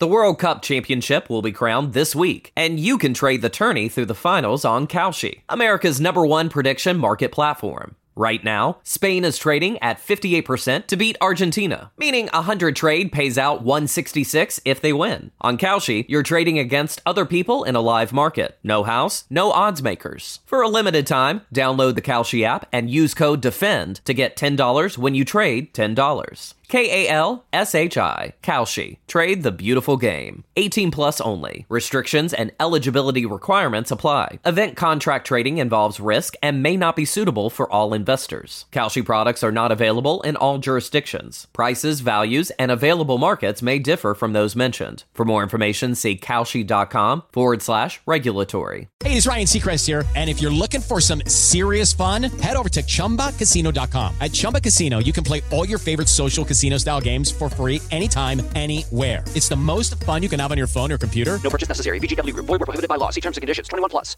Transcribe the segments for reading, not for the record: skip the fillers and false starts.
The World Cup Championship will be crowned this week, and you can trade the tourney through the finals on Kalshi, America's #1 prediction market platform. Right now, Spain is trading at 58% to beat Argentina, meaning a 100 trade pays out 166 if they win. On Kalshi, you're trading against other people in a live market. No house, no odds makers. For a limited time, download the Kalshi app and use code DEFEND to get $10 when you trade $10. Kalshi. Kalshi. Trade the beautiful game. 18 plus only. Restrictions and eligibility requirements apply. Event contract trading involves risk and may not be suitable for all investors. Kalshi products are not available in all jurisdictions. Prices, values, and available markets may differ from those mentioned. For more information, see kalshi.com/regulatory. Hey, it's Ryan Seacrest here. And if you're looking for some serious fun, head over to ChumbaCasino.com. At Chumba Casino, you can play all your favorite social casino-style games for free anytime, anywhere. It's the most fun you can have on your phone or computer. No purchase necessary. VGW Group. Void where prohibited by law. See terms and conditions. 21 plus.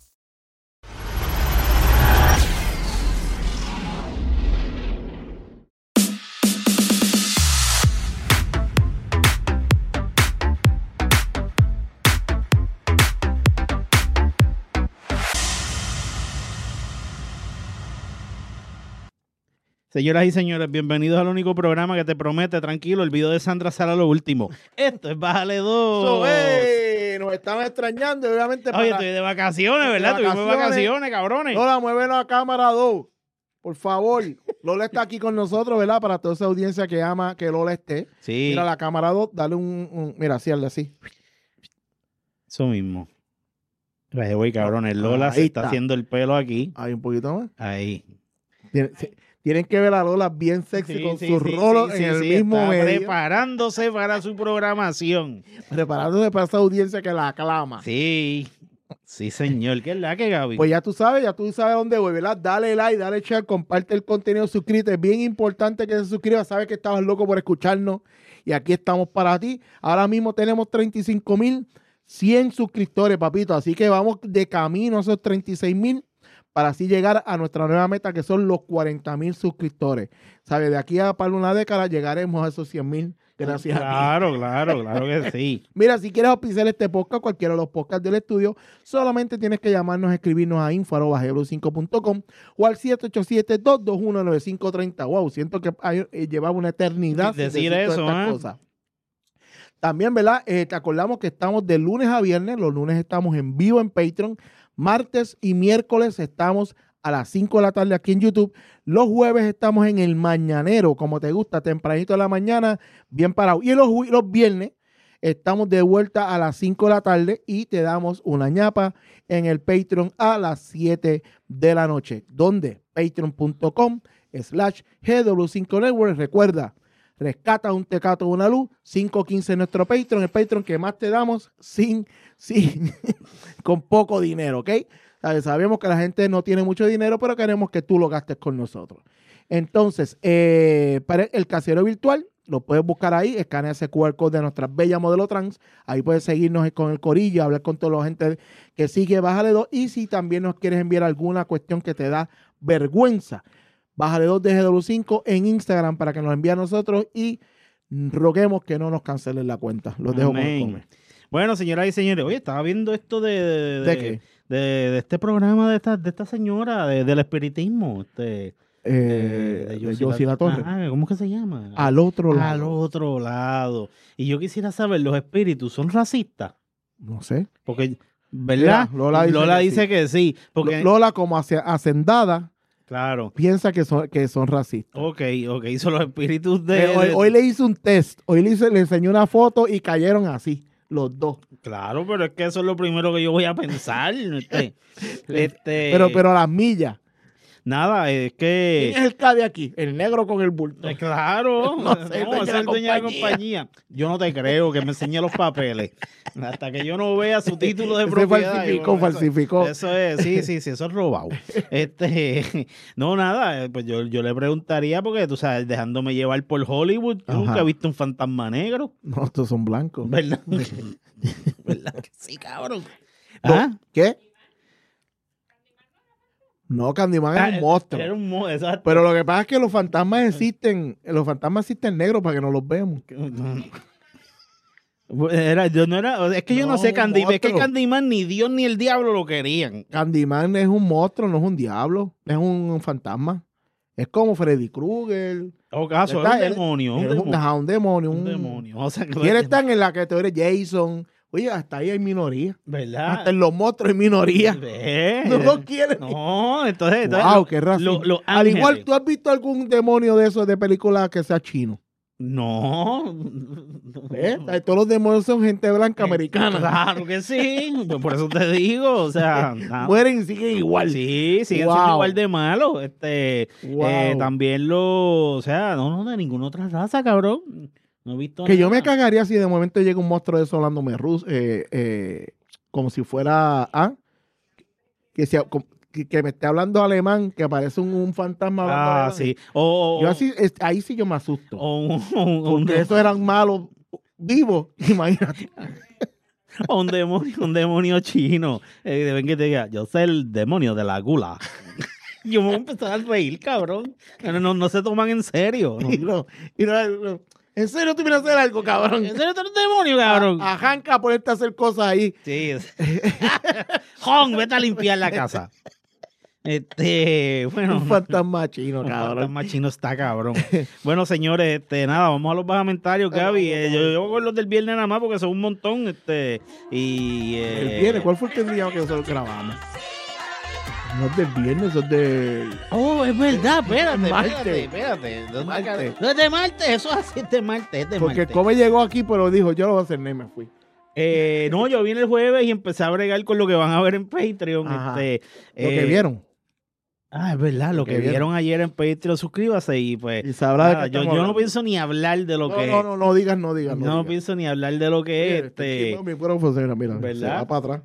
Señoras y señores, bienvenidos al único programa que te promete, tranquilo, el video de Sandra sale lo último. Esto es Bájale 2. Nos estaban extrañando, obviamente. Oye, estoy de vacaciones, ¿verdad? Tuvimos vacaciones, cabrones. Lola, muévenos a cámara 2. Por favor. Lola está aquí con nosotros, ¿verdad? Para toda esa audiencia que ama que Lola esté. Sí. Mira la cámara 2, dale mira, así, hazle así. Eso mismo. Güey, cabrones, Lola se está haciendo el pelo aquí. Ahí un poquito más. Ahí. Tienen que ver a Lola bien sexy con sus rolos en el mismo está medio. Preparándose para su programación. Preparándose para esa audiencia que la aclama. Sí, señor. ¿Qué es la que, Gaby? Pues ya tú sabes dónde voy, ¿verdad? Dale like, dale share, comparte el contenido, suscríbete. Es bien importante que se suscribas. Sabes que estabas loco por escucharnos y aquí estamos para ti. Ahora mismo tenemos 35,100 suscriptores, papito. Así que vamos de camino a esos 36,000 para así llegar a nuestra nueva meta, que son los 40,000 suscriptores. ¿Sabes? De aquí a para una década llegaremos a esos 100,000. Gracias a ti. Claro que sí. Mira, si quieres auspiciar este podcast, cualquiera de los podcasts del estudio, solamente tienes que llamarnos, escribirnos a info@gebro5.com o al 787-221-9530. Wow, siento que llevaba una eternidad sin decir eso, estas cosas. También, ¿verdad? Te acordamos que estamos de lunes a viernes. Los lunes estamos en vivo en Patreon. Martes y miércoles estamos a las 5 de la tarde aquí en YouTube. Los jueves estamos en el mañanero, como te gusta, tempranito de la mañana, bien parado. Y los viernes estamos de vuelta a las 5 de la tarde y te damos una ñapa en el Patreon a las 7 de la noche. ¿Dónde? Patreon.com/GW5 Network. Recuerda, rescata un tecato o una luz, $5.15 en nuestro Patreon, el Patreon que más te damos con poco dinero, ¿ok? Sabemos que la gente no tiene mucho dinero, pero queremos que tú lo gastes con nosotros. Entonces, para el casero virtual, lo puedes buscar ahí, escanea ese QR code de nuestra bella modelo trans, ahí puedes seguirnos con el corillo, hablar con toda la gente que sigue Bájale 2, y si también nos quieres enviar alguna cuestión que te da vergüenza, Bájale 2 de GW5 en Instagram para que nos envíe a nosotros y roguemos que no nos cancelen la cuenta. Los dejo con el come. Bueno, señoras y señores, oye, estaba viendo esto ¿De qué? De este programa de esta señora, del espiritismo. De Josie La Torre. ¿Cómo que se llama? Al otro lado. Al otro lado. Y yo quisiera saber, ¿los espíritus son racistas? No sé. Porque, ¿verdad? Mira, Lola dice que sí. Porque Lola, como hacendada, claro, piensa que son racistas. Ok. Hizo los espíritus de... Hoy le hice un test. Hoy le enseñé una foto y cayeron así, los dos. Claro, pero es que eso es lo primero que yo voy a pensar. Pero a las millas. Nada, es que... ¿Quién es el K de aquí? El negro con el bulto. Claro, No sé, es el dueño de la compañía. Yo no te creo que me enseñe los papeles. Hasta que yo no vea su título de propiedad. Falsificó. Eso es, sí, eso es robado. No, nada, pues yo le preguntaría, porque tú sabes, dejándome llevar por Hollywood, yo nunca he visto un fantasma negro. No, estos son blancos. ¿Verdad? ¿Verdad que sí, cabrón? ¿Ah? ¿Qué? No, Candyman es un monstruo. Era un monstruo, exacto. Pero lo que pasa es que los fantasmas existen negros para que no los veamos. Es que yo no sé, un Candyman. Es que monstruo. Candyman ni Dios ni el diablo lo querían. Candyman es un monstruo, no es un diablo, es un fantasma. Es como Freddy Krueger. O caso, Está- es un demonio. Es un demonio. Un demonio. O sea, que Y él está en la categoría Jason. Oye, hasta ahí hay minoría. ¿verdad? Hasta en los monstruos hay minoría. No lo quieren. No, entonces Wow, qué racismo. los Al igual, ángeles. ¿tú has visto algún demonio de esos de película que sea chino? No. Todos los demonios son gente blanca americana. Claro que sí. Pues por eso te digo. O sea, Mueren y siguen igual. sí, siguen Wow. siendo igual de malos. Wow. También o sea, no, de ninguna otra raza, cabrón. No he visto Que yo nada. me cagaría si de momento llega un monstruo de eso hablándome como si fuera que me esté hablando alemán, que aparece un fantasma hablando alemán. Sí. Yo ahí sí yo me asusto. O Porque esos eran malos vivos, imagínate. un demonio chino. Deben que te diga, yo soy el demonio de la gula. Yo me voy a empezar a reír, cabrón. No se toman en serio. ¿No? No. ¿En serio tú vienes a hacer algo, cabrón? ¿En serio tú eres un demonio, cabrón? A Hanka a ponerte a hacer cosas ahí. Sí. Jon, vete a limpiar la casa. Bueno. Un fantasma chino, Un cabrón. fantasma chino está cabrón. Bueno, señores, nada, vamos a los comentarios, Gaby. Yo con los del viernes nada más porque son un montón. El viernes, ¿cuál fue el día que nosotros grabamos? No es del viernes, eso es del... Oh, es verdad, espérate. Martes. No es de martes, eso es así, es de martes, Porque martes. Kobe llegó aquí, pero dijo, yo lo voy a hacer, y me fui. No, yo vine el jueves y empecé a bregar con lo que van a ver en Patreon. Ajá. Lo que vieron. Es verdad, lo que vieron ayer en Patreon, suscríbase y pues... Y sabrá de qué yo estamos no hablando. pienso ni hablar de lo que... No digas. No digas. pienso ni hablar de lo que es. Mi cuerpo funciona, mira, ¿Verdad? se va para atrás.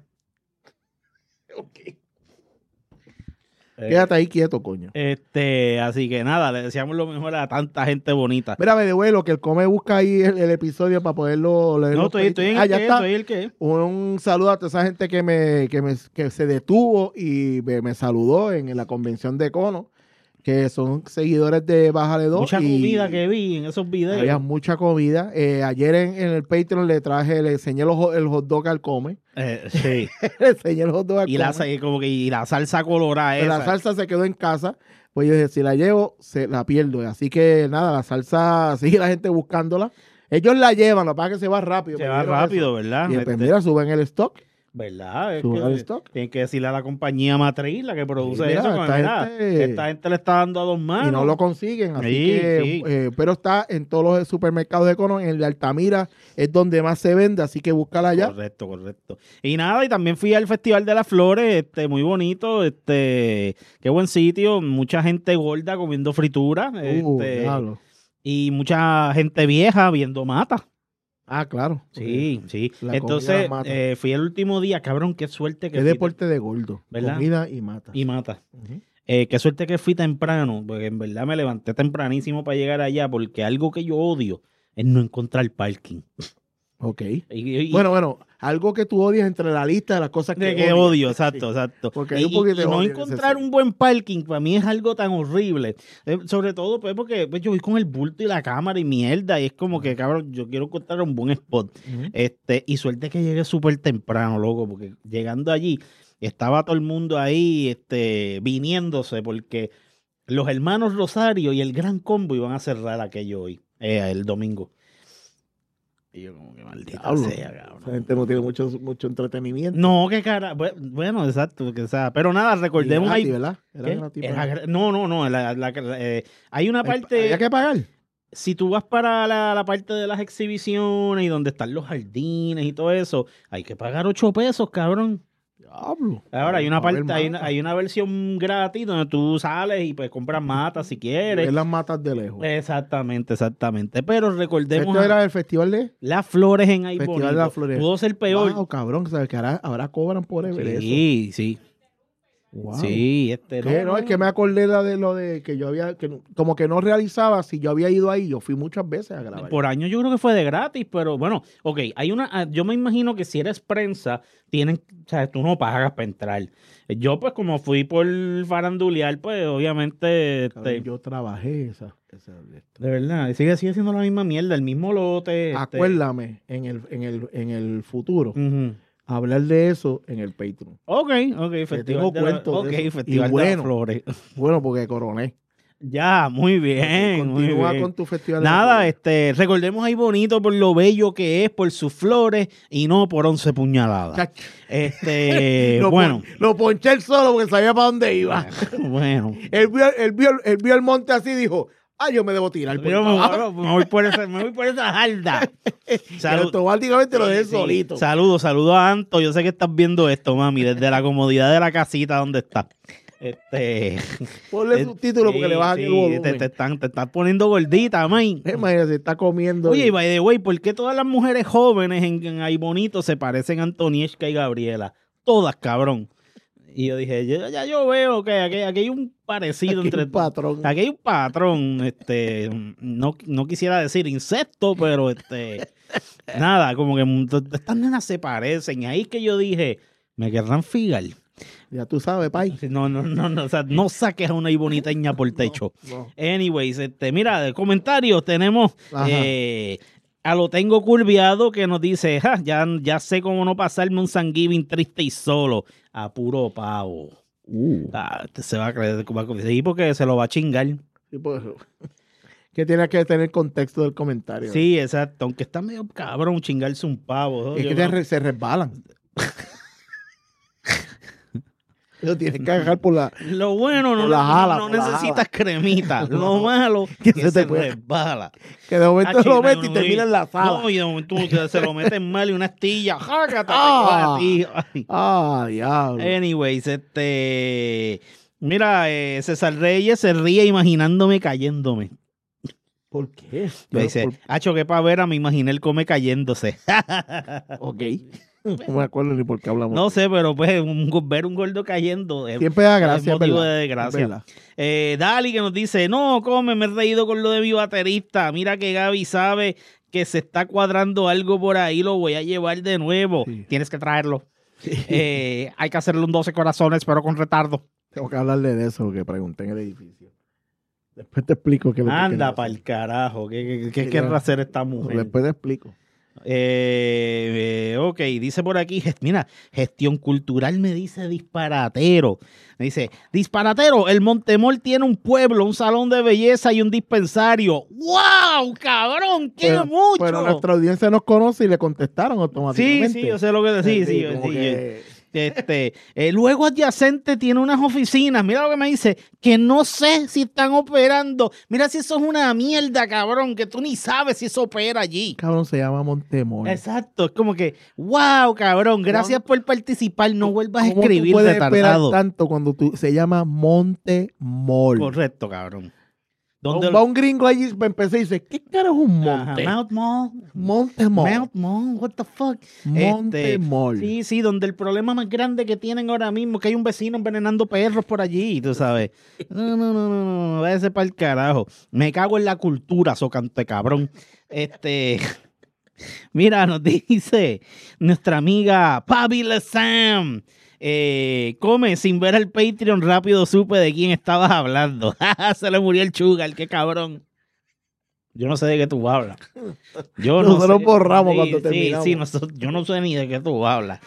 Quédate ahí quieto, coño. Así que nada, le deseamos lo mejor a tanta gente bonita. Mira, de vuelo, que el Come busca ahí el episodio para poderlo leer. No, los estoy en peditos. el Ya que, está. estoy en el que. Un saludo a toda esa gente que se detuvo y me saludó en la convención de Cono, que son seguidores de Bájale 2. Mucha y comida que vi en esos videos. había mucha comida. Ayer en el Patreon le enseñé el hot dog al Come. Sí. Le enseñé el hot dog al y Come. y la salsa colorada Pero esa. la salsa se quedó en casa. Pues yo dije, si la llevo, la pierdo. Así que nada, la salsa, sigue la gente buscándola. Ellos la llevan, lo que pasa es que se va rápido. Se me va dijeron rápido, eso. ¿verdad? Y después, mira, suben el stock. ¿Verdad? Es Suben que el stock. tienen que decirle a la compañía matriz, la que produce mira, eso. Esta gente le está dando a dos manos. Y no lo consiguen. Así Sí, que, sí. pero está en todos los supermercados de Cono. En el de Altamira es donde más se vende, así que búscala allá. Correcto. Y nada, y también fui al Festival de las Flores, muy bonito, qué buen sitio, mucha gente gorda comiendo fritura, Diablo. y mucha gente vieja viendo mata. Ah, claro. Sí. La Entonces, comida mata. fui el último día, cabrón, qué suerte que Es fui deporte de gordo. ¿Verdad? Comida y mata. y mata. Ujú. Qué suerte que fui temprano, porque en verdad me levanté tempranísimo para llegar allá, porque algo que yo odio es no encontrar parking. Ok. Y- Bueno, algo que tú odias entre la lista de las cosas De que que odias. odio, Sí. exacto. Porque hay un poquito de no odio en ese encontrar ser. un buen parking para mí es algo tan horrible. Sobre todo pues porque pues, yo voy con el bulto y la cámara y mierda y es como que, cabrón, yo quiero encontrar un buen spot. Ujú. Y suerte que llegué súper temprano, loco, porque llegando allí estaba todo el mundo ahí viniéndose porque los hermanos Rosario y el Gran Combo iban a cerrar aquello hoy, el domingo. Y yo como que maldita Diablo. sea, cabrón. Esa gente no tiene mucho entretenimiento. No, qué cara. Bueno, exacto. Pero nada, recordemos Y gratis, ahí. ¿verdad? Era ¿Qué? gratis Era para- gra- No. Hay una parte. ¿Había que pagar? Si tú vas para la parte de las exhibiciones y donde están los jardines y todo eso, hay que pagar 8 pesos, cabrón. Diablo. Ahora hay una A ver, parte, hay una versión gratis donde tú sales y pues compras matas si quieres. Ver las matas de lejos. Exactamente. Pero recordemos Esto era el festival de... las flores en ahí Festival bonito. de las Flores. Pudo ser peor. Wow, cabrón, ¿sabes que ahora cobran por ver eso? Sí. Wow. Sí, ¿Qué? No, es que me acordé de lo de que yo había, como que no realizaba, si yo había ido ahí, yo fui muchas veces a grabar. Por año yo creo que fue de gratis, pero bueno, ok, yo me imagino que si eres prensa, o sea, tú no pagas para entrar. Yo pues como fui por farandulear, pues obviamente, Cabrón, yo trabajé esa de verdad, sigue siendo la misma mierda, el mismo lote. Acuérdame, en el futuro, Ujú. hablar de eso en el Patreon. Ok, tengo cuentos de eso. Festival Y bueno, de las Flores. Bueno, porque coroné. Ya, muy bien, muy Continúa bien. con tu festival. Nada, recordemos ahí bonito por lo bello que es, por sus flores y no por 11 puñaladas. Bueno. Lo ponché él solo porque sabía para dónde iba. Bueno. Él vio el monte así y dijo, yo me debo tirar. Yo me voy por esa jarda. Automáticamente lo dejé solito. Saludos a Anto. Yo sé que estás viendo esto, mami, desde la comodidad de la casita donde está. Ponle subtítulos porque le bajan el volumen. Te están poniendo gordita, man. Imagínate, se está comiendo. Oye, y by the way, ¿por qué todas las mujeres jóvenes en Ay Bonito se parecen a Antonieshka y Gabriela? Todas, cabrón. Y yo dije, ya yo veo que aquí hay un parecido entre... patrón. Aquí hay un patrón, no quisiera decir insecto, pero nada, como que estas nenas se parecen. Y ahí es que yo dije, me querrán figar. Ya tú sabes, pai. No, o sea, no saques a una boniteña por techo. No. Anyways, mira, de comentarios tenemos a Lo Tengo Curviado que nos dice, ya sé cómo no pasarme un Thanksgiving triste y solo, a puro pavo. Se va a creer, sí, porque se lo va a chingar. Sí, pues, que tiene que tener contexto del comentario. Sí, exacto, aunque está medio cabrón chingarse un pavo. Es que se resbalan. Lo tienes que agarrar por la... Lo bueno, no necesitas cremita. Lo malo que se resbala. Que de momento lo metes y termina en la sala. No, y de momento se lo meten mal y una astilla. ¡Jácate! Diablo. Anyways, mira, César Reyes se ríe imaginándome cayéndome. ¿Por qué? Me dice, hacho, que pavera, me imaginé el come cayéndose. Ok. No me acuerdo ni por qué hablamos. No sé, pero pues ver un gordo cayendo siempre da gracia, es motivo de desgracia. Dali que nos dice, no, me he reído con lo de mi baterista. Mira que Gaby sabe que se está cuadrando algo por ahí, lo voy a llevar de nuevo. Sí. Tienes que traerlo. Sí. Hay que hacerle un 12 corazones, pero con retardo. Tengo que hablarle de eso, que pregunté en el edificio. Después te explico qué es lo que anda pa'l carajo, ¿qué querrá hacer esta mujer? Después te explico. Ok, dice por aquí, mira, Gestión Cultural me dice disparatero. Me dice, disparatero, el Montemol tiene un pueblo, un salón de belleza y un dispensario. ¡Wow, cabrón! ¡Qué mucho! Pero nuestra audiencia nos conoce y le contestaron automáticamente. Sí, yo sé lo que decís. Luego adyacente tiene unas oficinas. Mira lo que me dice, que no sé si están operando. Mira si eso es una mierda, cabrón, que tú ni sabes si eso opera allí. Cabrón, se llama Montemol. Exacto, es como que, wow, cabrón, gracias por participar, no vuelvas a escribir puedes retardado. Esperar tanto cuando se llama Montemol. Correcto, cabrón. Va un gringo allí, empecé y dice, ¿qué carajo es un monte? Mount Mall. Montemol. Mount Mall, what the fuck. Montemol. Sí, donde el problema más grande que tienen ahora mismo es que hay un vecino envenenando perros por allí, tú sabes. No, váyase para el carajo. Me cago en la cultura, socante cabrón. Mira, nos dice nuestra amiga Pabila Sam. Come, sin ver el Patreon rápido supe de quién estabas hablando. Se le murió el Sugar, qué cabrón. Yo no sé de qué tú hablas. Nosotros borramos cuando terminamos. Sí, yo no sé ni de qué tú hablas.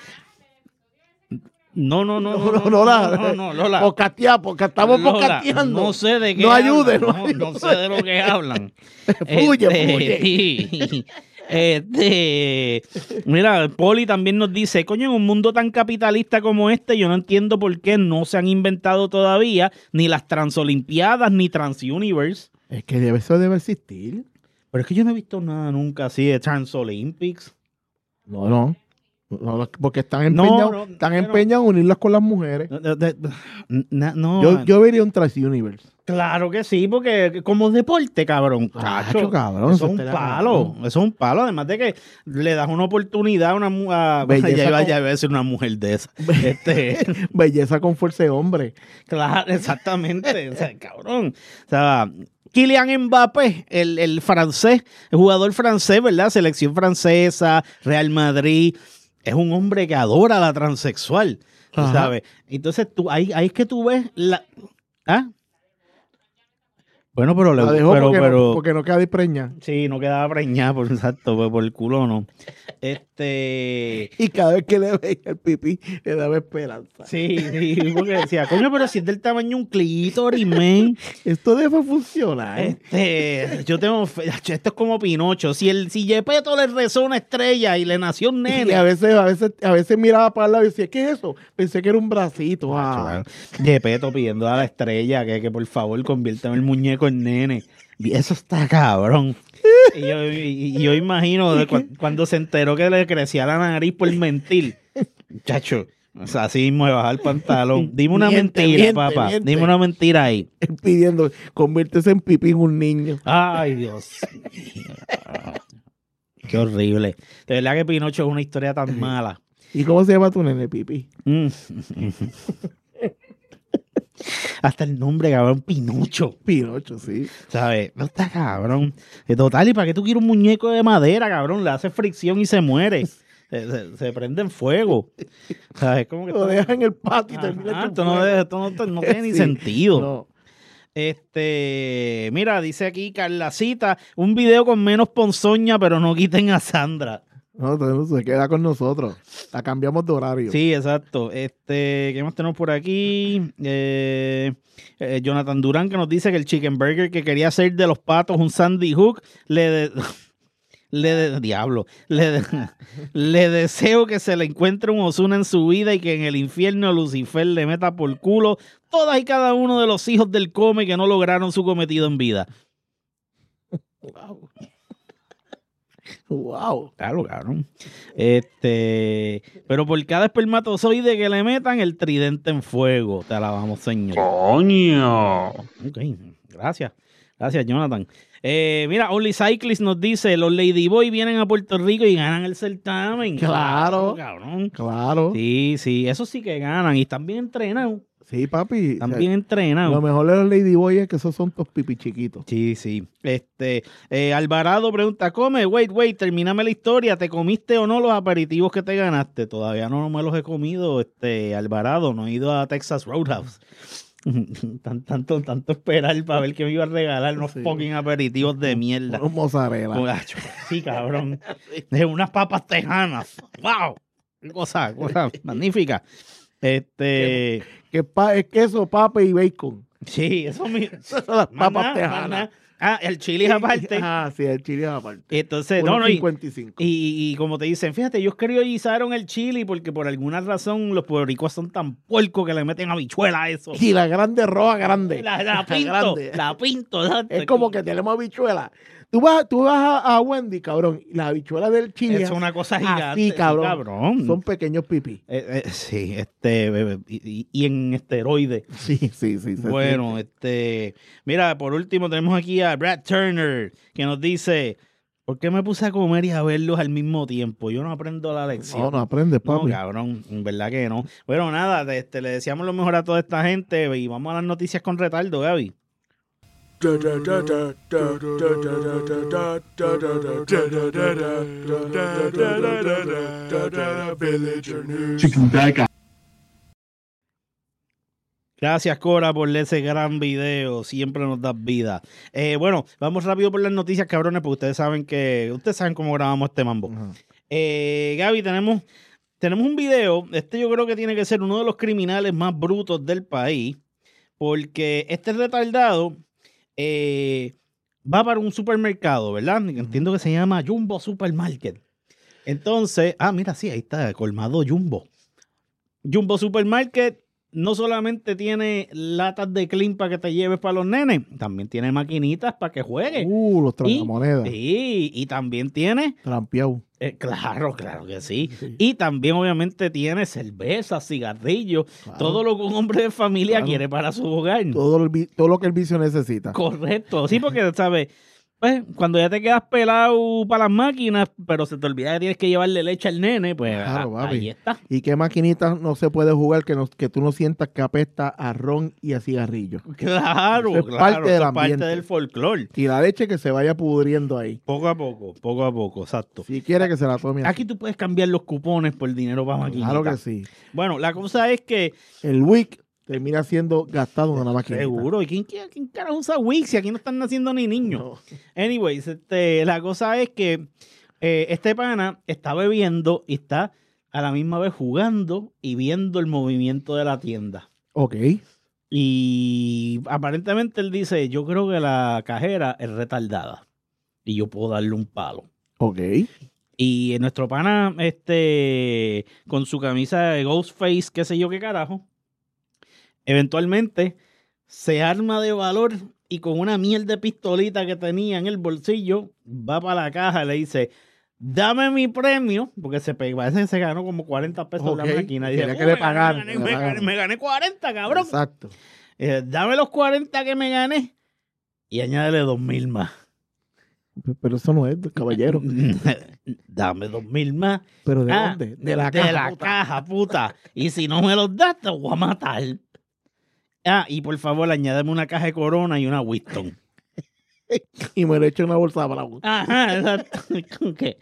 No, Lola. Porque estamos podcasteando. No sé de qué no ayude, no sé de lo que hablan. Fluye. Mira, Poli también nos dice, coño, en un mundo tan capitalista como este, yo no entiendo por qué no se han inventado todavía ni las Transolimpiadas ni Transuniverse. Es que eso debe existir. Pero es que yo no he visto nada nunca así de Transolympics. No. No, porque están empeñados en unirlas con las mujeres. Yo vería un Trash Universe. Claro que sí, porque como deporte, cabrón. Cacho, cabrón. Eso es un palo. Eso es un palo. Además de que le das una oportunidad a una mujer. Ya iba a decir una mujer de esa. Belleza con fuerza de hombre. Claro, exactamente. O sea, cabrón. O sea, Kylian Mbappé, el francés, el jugador francés, ¿verdad? Selección francesa, Real Madrid. Es un hombre que adora a la transexual. ¿Sabes? Entonces, ahí es que tú ves la. ¿Ah? Bueno, pero la dejó porque no queda preñada. Sí, no quedaba preñada, exacto, por el culo no. Y cada vez que le veía el pipí, le daba esperanza. Sí, porque decía, coño, pero si es del tamaño de un clítoris, men. Esto debe funcionar. Yo tengo fe. Esto es como Pinocho. Si Gepetto le rezó una estrella y le nació un nene. Y a veces miraba para el lado y decía, ¿qué es eso? Pensé que era un bracito. Gepetto pidiendo a la estrella que por favor conviértame el muñeco en nene. Y eso está cabrón. Y yo imagino cuando se enteró que le crecía la nariz por mentir. Chacho, o sea, así mismo de bajar el pantalón. Dime una mentira, papá. Dime una mentira ahí. Pidiendo, conviértese en pipí en un niño. Ay, Dios. Qué horrible. De verdad que Pinocho es una historia tan mala. ¿Y cómo se llama tu nene, pipí? Hasta el nombre, cabrón, Pinocho. Pinocho, sí. ¿Sabes? No está cabrón. Total, ¿y para qué tú quieres un muñeco de madera, cabrón? Le hace fricción y se muere. Se prende en fuego. ¿Sabes? Como que lo deja en el patio y termina esto no tiene ni sentido. No. Mira, dice aquí Carlacita, un video con menos ponzoña, pero no quiten a Sandra. No, se queda con nosotros. La cambiamos de horario. Sí, exacto. ¿Qué más tenemos por aquí? Jonathan Durán, que nos dice que el chicken burger que quería hacer de los patos un Sandy Hook, le deseo que se le encuentre un Ozuna en su vida y que en el infierno Lucifer le meta por culo todas y cada uno de los hijos del Come que no lograron su cometido en vida. Wow. Claro, cabrón. Pero por cada espermatozoide que le metan, el tridente en fuego. Te alabamos, Señor. ¡Coño! Ok, gracias. Gracias, Jonathan. Mira, Only Cyclist nos dice, los Ladyboy vienen a Puerto Rico y ganan el certamen. Claro, cabrón. Claro. Sí, eso sí que ganan y están bien entrenados. Sí, papi. Están bien entrenados. Lo mejor de los Ladyboy es que esos son tos pipi chiquitos. Sí. Alvarado pregunta, wait, termíname la historia. ¿Te comiste o no los aperitivos que te ganaste? Todavía no me los he comido, Alvarado. No he ido a Texas Roadhouse. Tanto esperar para ver que me iba a regalar unos fucking aperitivos de mierda. Un mozzarella. Sí, cabrón. De unas papas tejanas. ¡Wow! Cosa magnífica. Es queso, papa y bacon. Sí, eso mismo. Son las papas tejanas. El chili aparte. Sí, el chili aparte. Entonces, 1.55. Y como te dicen, fíjate, ellos criollizaron el chili porque por alguna razón los puertorricuas son tan puercos que le meten habichuela a eso. Y la grande roja grande. La pinto. Es como que tenemos habichuela. Tú vas a Wendy, cabrón, y las habichuelas del chili es una cosa gigante. Sí, cabrón. Son pequeños pipí. Sí, y en esteroides. Sí. Bueno, mira, por último tenemos aquí a Brad Turner, que nos dice, ¿por qué me puse a comer y a verlos al mismo tiempo? Yo no aprendo la lección. No aprendes, papi. No, cabrón, en verdad que no. Bueno, nada, le deseamos lo mejor a toda esta gente y vamos a las noticias con retardo, Gaby. Gracias, Cora, por ese gran video. Siempre nos das vida. Bueno, vamos rápido por las noticias, cabrones, porque ustedes saben cómo grabamos este mambo. Gaby, tenemos un video. Yo creo que tiene que ser uno de los criminales más brutos del país, porque este retardado va para un supermercado, ¿verdad? Entiendo que se llama Jumbo Supermarket. Entonces, mira, sí, ahí está, colmado Jumbo. Jumbo Supermarket no solamente tiene latas de clean para que te lleves para los nenes, también tiene maquinitas para que juegues. Los tragamonedas. Y también tiene trampeado. Claro que sí. Y también obviamente tiene cerveza, cigarrillos, Claro. todo lo que un hombre de familia Claro. quiere para su hogar. Todo lo que el vicio necesita. Correcto. Sí, porque, ¿sabes? Pues cuando ya te quedas pelado para las máquinas, pero se te olvida que tienes que llevarle leche al nene, pues Claro, papi. ahí está. ¿Y qué maquinita no se puede jugar que tú no sientas que apesta a ron y a cigarrillo? Claro, Eso es claro. parte del eso es parte ambiente. del folclore. Y la leche que se vaya pudriendo ahí. Poco a poco, exacto. Si quiere que se la tome así. Aquí tú puedes cambiar los cupones por dinero para máquinas. Claro que sí. Bueno, la cosa es que El WIC termina siendo gastado en una máquina. seguro. ¿Y quién carajo usa Wix? Si aquí no están naciendo ni niños. Anyways, la cosa es que este pana está bebiendo y está a la misma vez jugando y viendo el movimiento de la tienda. Ok. Y aparentemente él dice, yo creo que la cajera es retardada y yo puedo darle un palo. Ok. Y nuestro pana, con su camisa de Ghostface, qué sé yo qué carajo, eventualmente se arma de valor y con una miel de pistolita que tenía en el bolsillo, va para la caja y le dice, dame mi premio, porque parece que se ganó como 40 pesos Ok, la máquina. Y quería dice, que le pagaran, me gané 40, cabrón. Exacto. Dame los 40 que me gané y añádele 2,000 más. Pero eso no es, caballero. Dame 2,000 más. ¿Pero de Ah, dónde? De la caja, puta. Y si no me los das, te voy a matar. Y por favor, añádeme una caja de Corona y una Winston. Y me lo echo en una bolsa para la Ajá, exacto. ¿Con qué?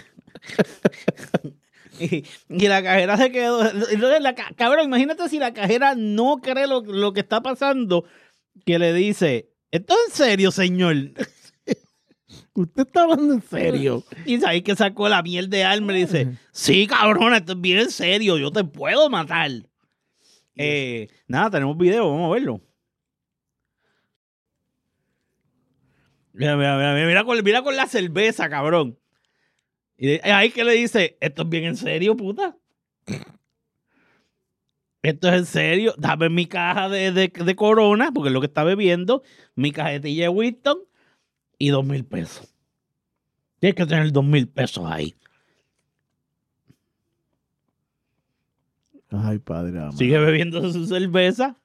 Y la cajera se quedó. Entonces, cabrón, imagínate si la cajera no cree lo que está pasando, que le dice, ¿esto es en serio, señor? ¿Usted está hablando en serio? Y ahí que sacó la miel de alma y le dice, sí, cabrón, esto es bien en serio, yo te puedo matar. Nada, tenemos video, vamos a verlo. Mira con la cerveza, cabrón. Y ahí que le dice, esto es bien en serio, puta. Esto es en serio. Dame mi caja de Corona, porque es lo que está bebiendo, mi cajetilla de Winston y 2,000 pesos. Tienes que tener 2,000 pesos ahí. Ay, padre amado. Sigue bebiendo su cerveza.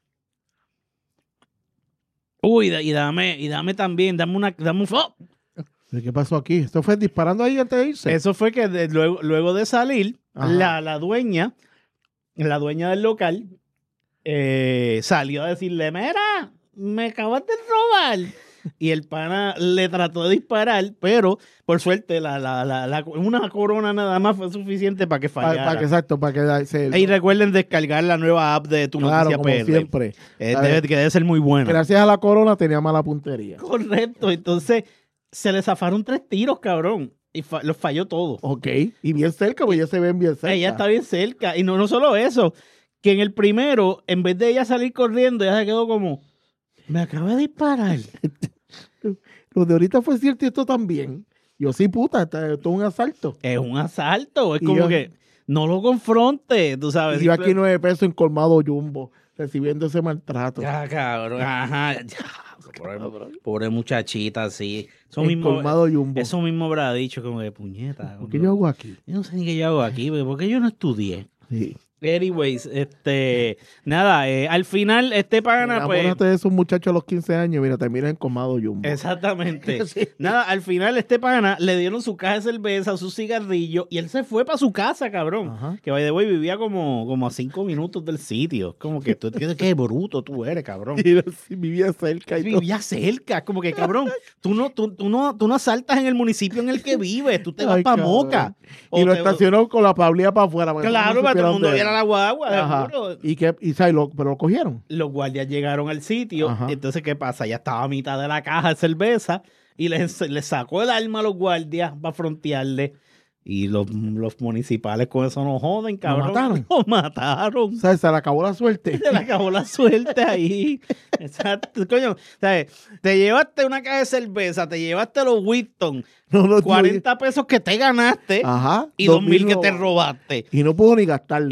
Uy, y dame también, dame un... ¡Oh! ¿Pero qué pasó aquí? ¿Esto fue disparando ahí antes de irse? Eso fue que luego de salir, Ajá. la dueña del local salió a decirle, mira, me acabas de robar. Y el pana le trató de disparar, pero por suerte una Corona nada más fue suficiente para que fallara. Exacto, para que Y recuerden descargar la nueva app de Tu claro, Noticia como PR. siempre. Debe ser muy buena. Gracias a la Corona tenía mala puntería. Correcto, entonces se le zafaron 3 tiros, cabrón. Y los falló todos. Ok, y bien cerca, pues ya se ven bien cerca. Ella está bien cerca. Y no solo eso, que en el primero, en vez de ella salir corriendo, ella se quedó como, me acaba de disparar. Lo de ahorita fue cierto y esto también. Yo sí, puta, esto es un asalto. Es un asalto, es Y como yo- que no lo confronte, tú sabes. Y yo aquí 9 pesos en colmado Jumbo, recibiendo ese maltrato. Ya, cabrón, ajá. Pobre muchachita, sí. En colmado Jumbo. Eso mismo habrá dicho, como de puñeta. ¿Por qué yo hago aquí? Yo no sé ni qué yo hago aquí, porque yo no estudié. Sí. Anyways, nada, al final pana, pues... Enamórate de esos muchachos a los 15 años, mira, termina en colmado Jumbo. Exactamente. Sí. Nada, al final pana le dieron su caja de cerveza, su cigarrillo, y él se fue para su casa, cabrón. Ajá. Que by the way vivía como a 5 minutos del sitio. Como que tú tienes qué bruto tú eres, cabrón. Y sí, vivía cerca y todo. Vivía cerca, como que cabrón, tú no asaltas en el municipio en el que vives, tú te vas Ay, para cabrón. Moca. Y lo estacionó con la pablía para afuera. para que Claro, para que todo el mundo supiera viera la guagua, Ajá. seguro. Pero lo cogieron. Los guardias llegaron al sitio. Ajá. Entonces, ¿qué pasa? Ya estaba a mitad de la caja de cerveza y le sacó el arma a los guardias para frontearle. Y los municipales con eso no joden, cabrón. mataron? Lo mataron. O sea, se le acabó la suerte. Se le acabó la suerte ahí. Exacto, coño. ¿Sabes? Te llevaste una caja de cerveza, te llevaste los Winston, No, 40 pesos que te ganaste Ajá. y 2,000 que te robados. robaste. Y no puedo ni gastarlo. Y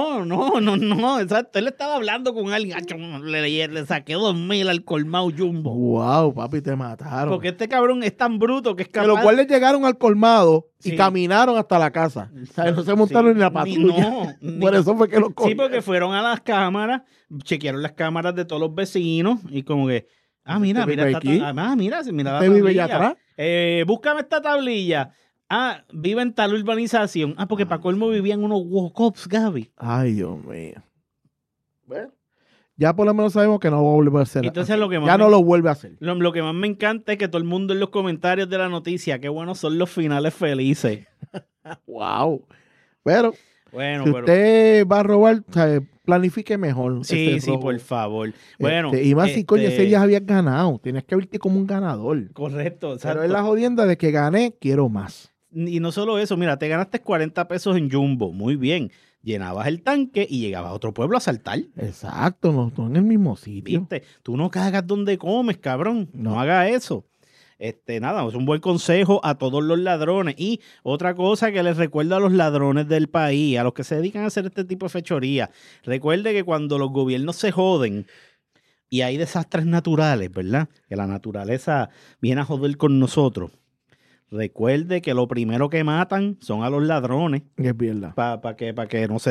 no, exacto. Él estaba hablando con alguien, le saqué 2,000 al colmado Jumbo. Wow, papi, te mataron. Porque este cabrón es tan bruto que es De capaz... los cuales llegaron al colmado y Sí. caminaron hasta la casa. O sea, no se montaron Sí. ni la patrulla. Por eso fue que los Sí, cogieron. porque fueron a las cámaras, chequearon las cámaras de todos los vecinos y como que, mira, ¿Este mira, vive esta aquí? mira la ¿Usted vive allá tablilla. atrás? Búscame esta tablilla. Vive en tal urbanización. Porque para colmo vivían unos walk-ups, Gaby. Ay, Dios mío. Bueno, ya por lo menos sabemos que no va a volver a hacer. Entonces, así. lo que más ya me- no lo vuelve a hacer. Lo que más me encanta es que todo el mundo en los comentarios de la noticia, qué buenos son los finales felices. Wow. Pero Bueno, si pero... usted va a robar, ¿sabe? Planifique mejor. Sí, ese sí, robo. por favor. Bueno. Y más si, coño, ese día habías ganado. Tienes que verte como un ganador. Correcto, exacto. Pero es la jodienda de que gané, quiero más. Y no solo eso, mira, te ganaste 40 pesos en Jumbo, muy bien. Llenabas el tanque y llegabas a otro pueblo a saltar. Exacto, no estoy en el mismo sitio. ¿Viste? Tú no cagas donde comes, cabrón. No hagas eso. Nada, es un buen consejo a todos los ladrones. Y otra cosa que les recuerdo a los ladrones del país, a los que se dedican a hacer este tipo de fechoría, recuerde que cuando los gobiernos se joden y hay desastres naturales, ¿verdad? Que la naturaleza viene a joder con nosotros. Recuerde que lo primero que matan son a los ladrones Es verdad. para que no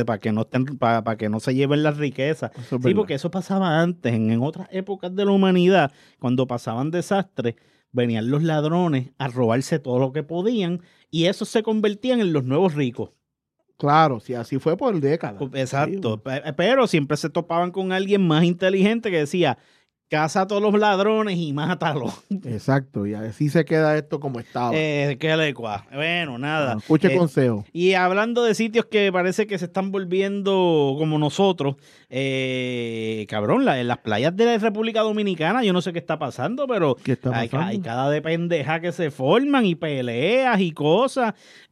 se lleven las riquezas. Eso es Sí, verdad. porque eso pasaba antes, en otras épocas de la humanidad, cuando pasaban desastres, venían los ladrones a robarse todo lo que podían y esos se convertían en los nuevos ricos. Claro, sí, así fue por décadas. Exacto. Sí, Pero siempre se topaban con alguien más inteligente que decía, caza a todos los ladrones y mátalos. exacto, y así se queda esto como estaba. Qué lecua. Bueno, nada. Escuche consejo. Y hablando de sitios que parece que se están volviendo como nosotros, cabrón, en las playas de la República Dominicana, yo no sé qué está pasando, pero ¿Qué está pasando? hay cada de pendeja que se forman y peleas y cosas.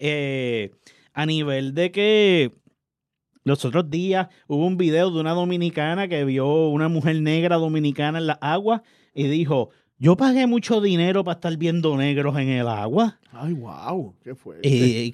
A nivel de que los otros días hubo un video de una dominicana que vio una mujer negra dominicana en las aguas y dijo, yo pagué mucho dinero para estar viendo negros en el agua. Ay, wow, qué fue. Y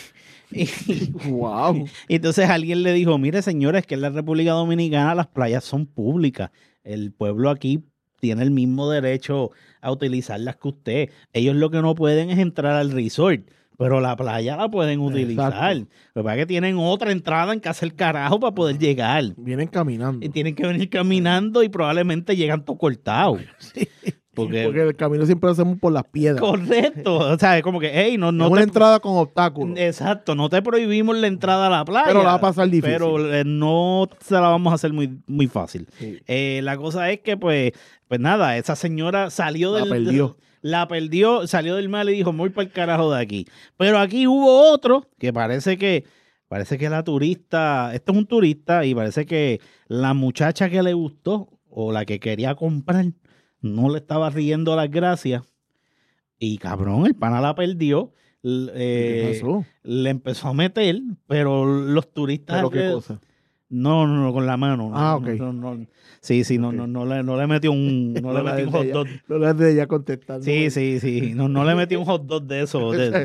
Wow. entonces alguien le dijo, mire señores, que en la República Dominicana las playas son públicas. El pueblo aquí tiene el mismo derecho a utilizarlas que usted. Ellos lo que no pueden es entrar al resort, pero la playa la pueden utilizar. Exacto. Lo que pasa es que tienen otra entrada en casa el carajo para poder llegar. Vienen caminando. Y tienen que venir caminando y probablemente llegan todo cortados. Porque el camino siempre lo hacemos por las piedras. correcto. O sea, es como que, hey, no Es una entrada con obstáculos. Exacto, no te prohibimos la entrada a la playa. Pero la va a pasar difícil. Pero no se la vamos a hacer muy, muy fácil. Sí. La cosa es que, pues nada, esa señora salió La perdió. La perdió, salió del mar y dijo, voy para el carajo de aquí. Pero aquí hubo otro que parece que la turista, esto es un turista y parece que la muchacha que le gustó o la que quería comprar no le estaba riendo las gracias. Y cabrón, el pana la perdió. ¿Qué pasó? Le empezó a meter, pero los turistas... ¿Pero qué alrededor- cosa? No, con la mano. Ah, No, ok. no. Sí, no le metió un hot dog. No le de ella contestando. Sí. No le metí un hot dog de eso.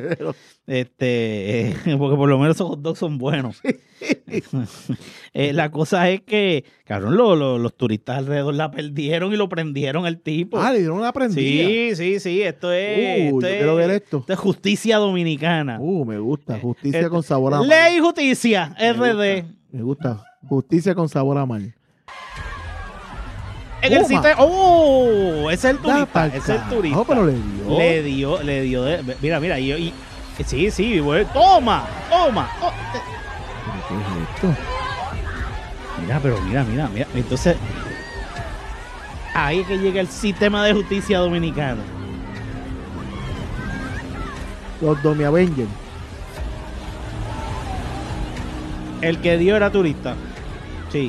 Porque por lo menos esos hot dogs son buenos. La cosa es que, cabrón, los turistas alrededor la perdieron y lo prendieron al tipo. Le dieron una prendida. Sí. Esto es. Yo quiero ver esto. Esto es justicia dominicana. Me gusta. Justicia con sabor a mal. Ley y justicia, RD. Me gusta. Justicia con sabor a mal. En el Toma. sitio. ¡Oh! Ese es el Da turista. pa'l Ese es el carajo, turista. pero Le dio. Mira. Sí, güey. Toma. ¿Pero qué es esto? Mira. Entonces, ahí es que llega el sistema de justicia dominicano. Los Domi Avengers. El que dio era turista. Sí.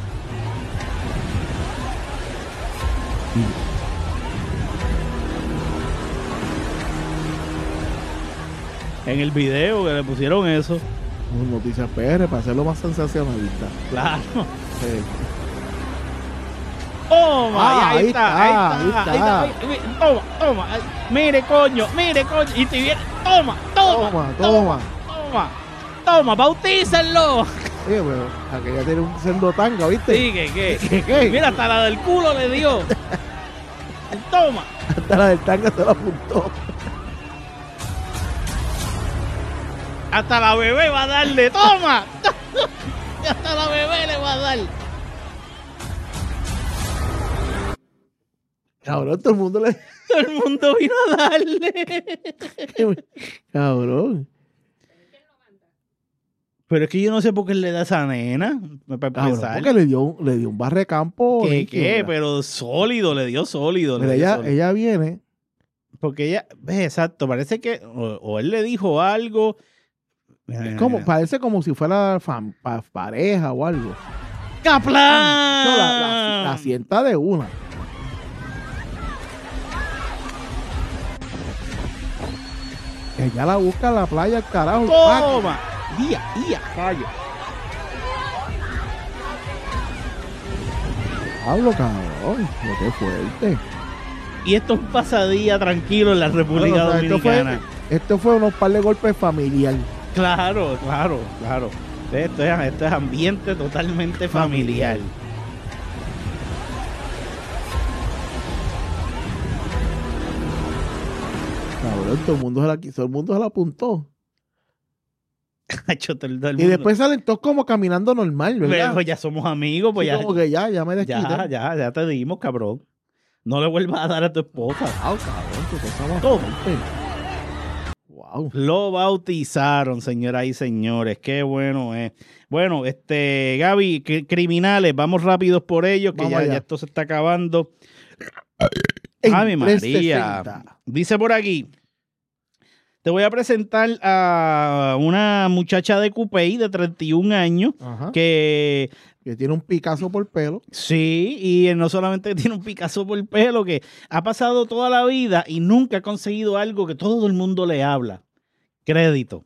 En el video que le pusieron eso. Noticias PR para hacerlo más sensacionalista. Claro. Toma, ahí está. ahí está. Toma. Mire, coño. Y te viene. Toma, bautícenlo. Oye, pero aquella tiene un cerdo tanga, ¿viste? Sí, ¿qué? Mira, hasta la del culo le dio. Toma. Hasta la del tanga se la apuntó. Hasta la bebé va a darle. Toma. Hasta la bebé le va a dar. Cabrón, todo el mundo vino a darle. Cabrón. Pero es que yo no sé por qué le da a esa nena. Cabrón, porque le dio un barre campo. ¿Qué? Pero sólido, le dio sólido. Mira, ella viene. Porque ella, exacto, parece que o él le dijo algo. Parece como si fuera pareja o algo. ¡Caplan! La sienta de una. Ella la busca en la playa, el carajo. ¡Toma! ¡Ia, rayo! Hablo, cabrón. Lo que fuerte. Y esto es un pasadía tranquilo en la República Dominicana. Esto fue unos par de golpes familiar. Claro. Esto es ambiente totalmente familiar. Cabrón, todo el mundo se la apuntó. Y después salen todos como caminando normal, ¿verdad? Pues ya somos amigos, pues sí, ya. Como que ya me desquité. Ya te dimos, cabrón. No le vuelvas a dar a tu esposa. Wow, cabrón, qué cosa más Toma. fuerte. Wow. Lo bautizaron, señoras y señores. Qué bueno es. Bueno, Gaby, criminales, vamos rápidos por ellos, que ya esto se está acabando. ¡Ave María! Dice por aquí, te voy a presentar a una muchacha de Cupey de 31 años. Ajá. que tiene un Picasso por pelo. Sí, y no solamente tiene un Picasso por pelo, que ha pasado toda la vida y nunca ha conseguido algo que todo el mundo le habla. Crédito.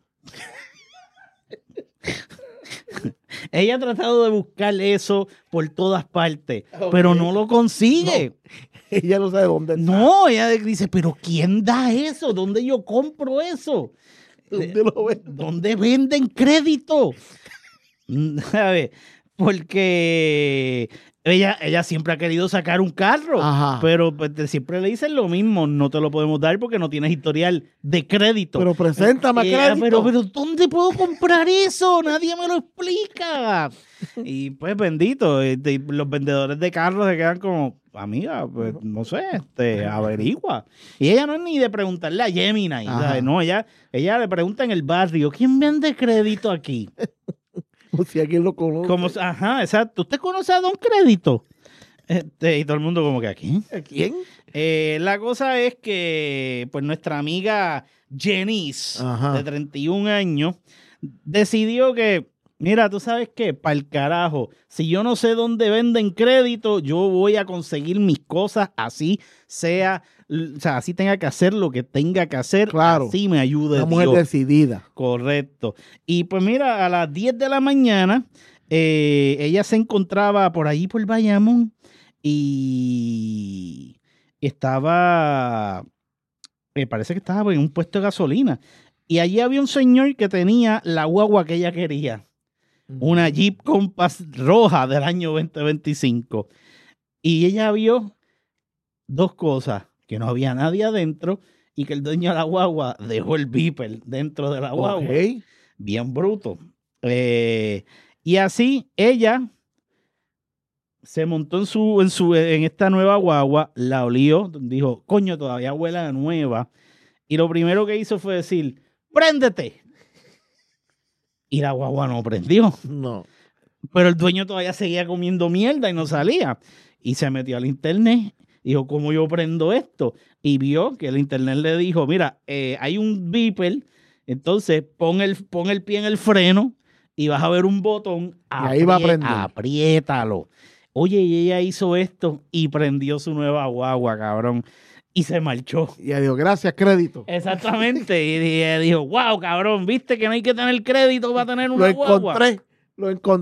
Ella ha tratado de buscar eso por todas partes, pero no lo consigue. No. Ella no sabe dónde está. No, ella dice, pero ¿quién da eso? ¿Dónde yo compro eso? ¿Dónde lo venden? ¿Dónde venden crédito? A ver, porque ella siempre ha querido sacar un carro, Ajá. pero pues, siempre le dicen lo mismo, no te lo podemos dar porque no tienes historial de crédito. Pero preséntame crédito. Pero ¿dónde puedo comprar eso? Nadie me lo explica. Y pues bendito, los vendedores de carros se quedan como, amiga, pues no sé, averigua. Y ella no es ni de preguntarle a Gemini, ¿sabes? No, ella le pregunta en el barrio, ¿quién vende crédito aquí? O si alguien lo conoce. Ajá, exacto. ¿Usted conoce a Don Crédito? Y todo el mundo como que, ¿a quién? ¿A quién? La cosa es que pues nuestra amiga Jenice, de 31 años, decidió que, mira, tú sabes qué, para el carajo, si yo no sé dónde venden crédito, yo voy a conseguir mis cosas así sea, o sea, así tenga que hacer lo que tenga que hacer, claro, así me ayude Dios. Una mujer decidida. Correcto. Y pues mira, a las 10 de la mañana, ella se encontraba por ahí por Bayamón y estaba, parece que estaba en un puesto de gasolina. Y allí había un señor que tenía la guagua que ella quería. Una Jeep Compass roja del año 2025. Y ella vio dos cosas, que no había nadie adentro y que el dueño de la guagua dejó el beeper dentro de la guagua. Okay. Bien bruto. Y así ella se montó en esta nueva guagua, la olió, dijo, coño, todavía huele a nueva. Y lo primero que hizo fue decir, ¡préndete! Y la guagua no prendió. No. Pero el dueño todavía seguía comiendo mierda y no salía. Y se metió al internet. Dijo, ¿cómo yo prendo esto? Y vio que el internet le dijo, mira, hay un beeper, entonces pon el pie en el freno y vas a ver un botón. Y ahí va a prender. Apriétalo. Oye, y ella hizo esto y prendió su nueva guagua, cabrón. Y se marchó. Y ella dijo, gracias, crédito. Exactamente. Y ella dijo, wow, cabrón, ¿viste que no hay que tener crédito para tener una guagua? Lo encontré.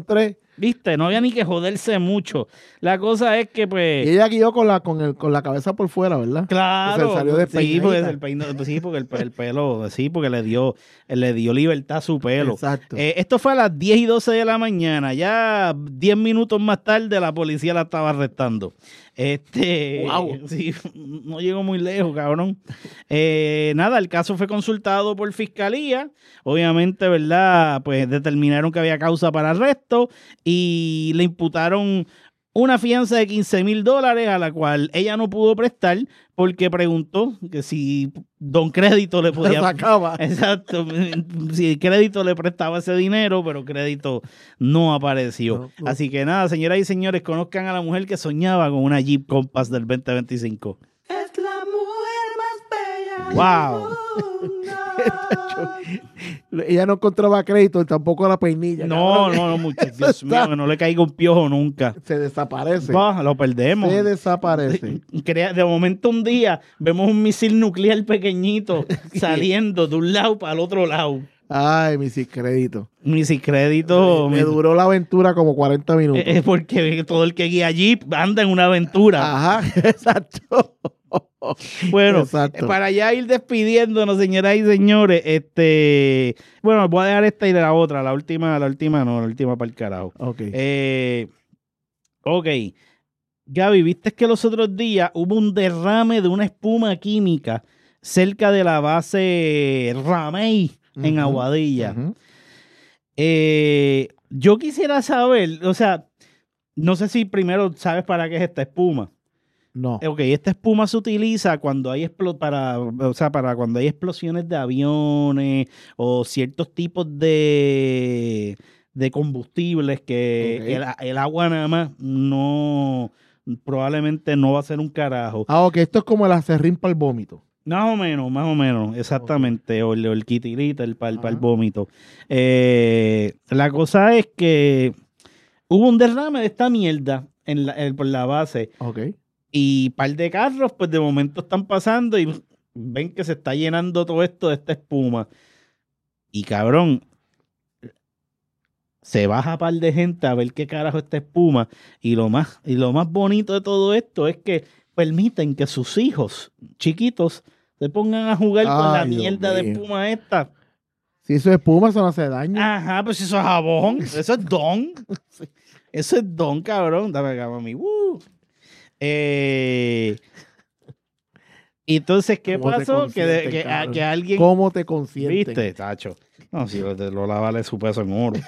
¿Viste? No había ni que joderse mucho. La cosa es que, Y pues... ella guió con la cabeza por fuera, ¿verdad? Claro, Se salió sí, despeinadita. porque el pelo, sí, porque le dio libertad a su pelo. Exacto. Esto fue a las 10:12 de la mañana. Ya 10 minutos más tarde la policía la estaba arrestando. Wow. Sí, no llegó muy lejos, cabrón. Nada, el caso fue consultado por fiscalía. Obviamente, ¿verdad? Pues determinaron que había causa para arresto y le imputaron una fianza de $15,000 a la cual ella no pudo prestar porque preguntó que si Don Crédito le podía... sacaba. Exacto, si Crédito le prestaba ese dinero, pero Crédito no apareció. No. Así que nada, señoras y señores, conozcan a la mujer que soñaba con una Jeep Compass del 2025. Es la mujer más bella. ¡Wow! Ella no encontraba crédito, tampoco la peinilla. No, cabrón. muchachos, Dios mío, que no le caiga un piojo nunca. Se desaparece. Bah, lo perdemos. Se desaparece. De momento un día vemos un misil nuclear pequeñito saliendo de un lado para el otro lado. Ay, mi sin crédito. Mi sin crédito. Me duró la aventura como 40 minutos. Es porque todo el que guía Jeep anda en una aventura. Ajá, exacto. Bueno, Exacto. para ya ir despidiéndonos, señoras y señores, bueno, voy a dejar esta y de la otra, la última para el carajo. Ok. Ok. Gaby, ¿viste que los otros días hubo un derrame de una espuma química cerca de la base Ramey en Ujú, Aguadilla? ujú. Yo quisiera saber, o sea, no sé si primero sabes para qué es esta espuma. No. Ok, esta espuma se utiliza cuando hay para cuando hay explosiones de aviones o ciertos tipos de combustibles que Ok. el agua nada más probablemente no va a ser un carajo. Ah, ok, esto es como el acerrín para el vómito. Más o menos, exactamente. O el quitirita, para el Ajá. vómito. La cosa es que hubo un derrame de esta mierda por la base. Ok. Y un par de carros, pues de momento están pasando y ven que se está llenando todo esto de esta espuma. Y cabrón, se baja un par de gente a ver qué carajo esta espuma. Y lo más bonito de todo esto es que permiten que sus hijos chiquitos se pongan a jugar con la Ay, Dios mierda de mío. espuma esta. Si eso es espuma, eso no hace daño. Ajá, pues eso es jabón, eso es don. Eso es don, cabrón. Dame acá, mami. Y entonces, ¿qué ¿Cómo te pasó? consienten, Que cabrón? alguien... ¿Cómo te consienten? ¿Viste, tacho? No, si Lola vale su peso en oro.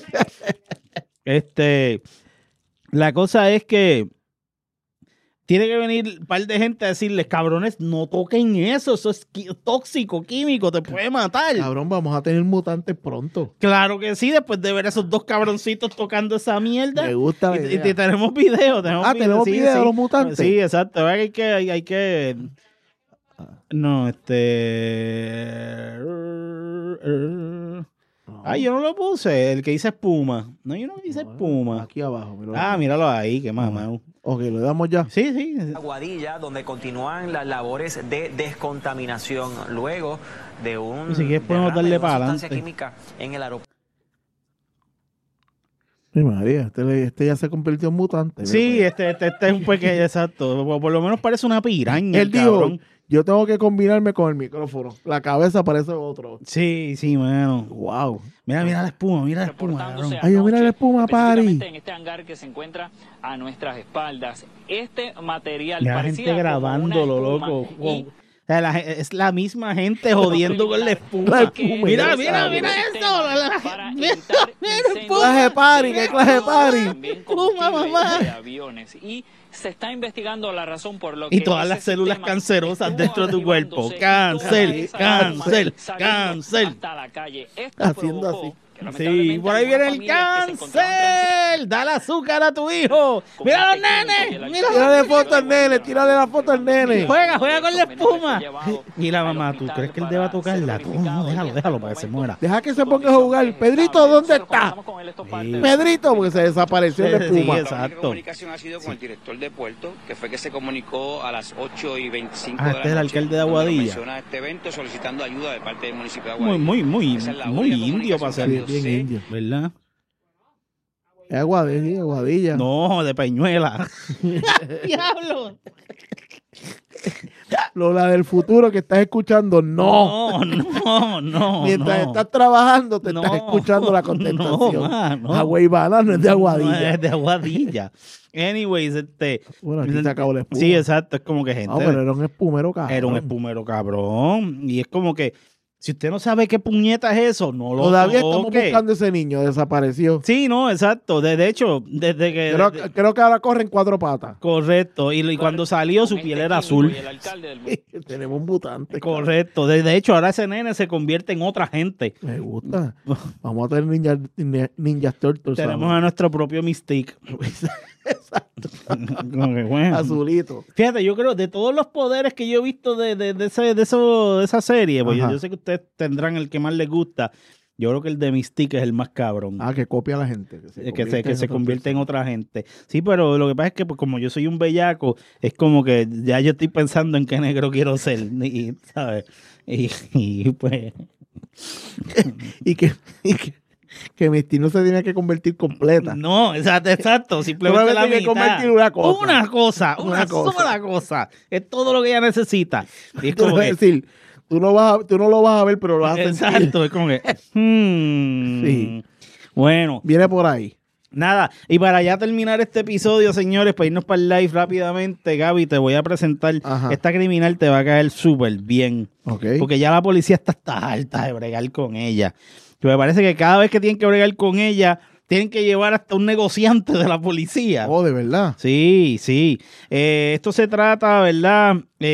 La cosa es que tiene que venir un par de gente a decirles, cabrones, no toquen eso es tóxico, químico, te puede matar. Cabrón, vamos a tener mutantes pronto. Claro que sí, después de ver esos dos cabroncitos tocando esa mierda. Me gusta la Y idea. tenemos video. Ah, tenemos sí, video de sí. los mutantes. Sí, exacto. Hay que... No, Ay, yo no lo puse. El que dice espuma. No, yo no hice espuma. Aquí abajo. Míralo. Míralo ahí, qué mamá. Ok, lo damos ya. Sí, sí. Aguadilla, donde continúan las labores de descontaminación luego de un Si quieres podemos derrame darle de una para sustancia adelante. química en el aeropuerto. Sí, María, este ya se convirtió en mutante. Sí, este es un pequeño, exacto. Por lo menos parece una piraña. Él dijo, cabrón. yo tengo que combinarme con el micrófono. La cabeza parece otro. Sí, mano. Wow. Mira la espuma, cabrón. Ay, mira la espuma, Pari. Específicamente en este hangar que se encuentra a nuestras espaldas. Este material Mira la parecía gente como grabándolo, una espuma loco. y O sea, es la misma gente jodiendo con la espuma. La espuma, Mira este eso. para Mira, evitar mira, incendios espuma. Clase de Pari, qué clase de Pari. también Espuma, combustible mamá. de aviones. Y se está investigando la razón por lo que Y todas ese las células sistema cancerosas estuvo dentro de tu cuerpo. activándose y Cáncer, toda esa cáncer, espuma saliendo cáncer. hasta la calle. Esto Haciendo provocó así. que, Sí, lamentablemente, por ahí algunas viene el familias que se encontraban cáncer. Dale azúcar a tu hijo. Mira los nenes. Mira. Tírale foto al nene, tírale la foto al nene. Juega con la espuma. Mira, mamá, ¿tú crees que él deba tocarla? No, déjalo para que se muera. Deja que se ponga a jugar. Pedrito, ¿dónde está? Pedrito, porque se desapareció la Sí, espuma. exacto. La única comunicación ha sido con el director de puerto, que fue que se comunicó a las 8:25 Ah, de la este es el noche, alcalde de donde Aguadilla. menciona este evento solicitando ayuda de parte del municipio de Aguadilla. Muy Esa es la muy única indio para comunicación ser que yo sé. ¿verdad? Es Aguadilla. No, de Peñuela. ¡Diablo! Lola del futuro que estás escuchando, no. Mientras estás trabajando, te estás escuchando la contestación. No. Aguaybala no es de Aguadilla. No, es de Aguadilla. Anyways, Bueno, aquí se acabó la espuma. Sí, exacto. Es como que gente. No, pero era un espumero cabrón. Era un espumero cabrón. Y es como que, si usted no sabe qué puñeta es eso, no lo Todavía toque. estamos buscando ese niño, desapareció. Sí, no, exacto. De hecho, desde que... Creo que ahora corre en 4 patas. Correcto. Y cuando salió, su piel era azul. Tenemos un mutante. Correcto. De hecho, ahora ese nene se convierte en otra gente. Me gusta. Vamos a tener Ninja Turtles. Tenemos a nuestro propio Mystique. Exacto. Bueno. Azulito. Fíjate, yo creo, de todos los poderes que yo he visto de esa serie, pues yo sé que ustedes tendrán el que más les gusta. Yo creo que el de Mystique es el más cabrón. Que copia a la gente. Que se convierte en otra gente. Sí, pero lo que pasa es que pues, como yo soy un bellaco, es como que ya yo estoy pensando en qué negro quiero ser. Y, ¿sabes? Y pues... que Misty no se tiene que convertir completa. No, exacto. Simplemente la tiene que convertir una sola cosa. Es todo lo que ella necesita. Y es como que, decir, tú no lo vas a ver, pero lo vas a sentir. Exacto, es como que... Sí. Bueno. Viene por ahí. Nada, y para ya terminar este episodio, señores, para irnos para el live rápidamente, Gaby, te voy a presentar. Esta criminal te va a caer súper bien. Okay. Porque ya la policía está harta de bregar con ella. Me parece que cada vez que tienen que bregar con ella, tienen que llevar hasta un negociante de la policía. Oh, ¿de verdad? Sí. Esto se trata, ¿verdad?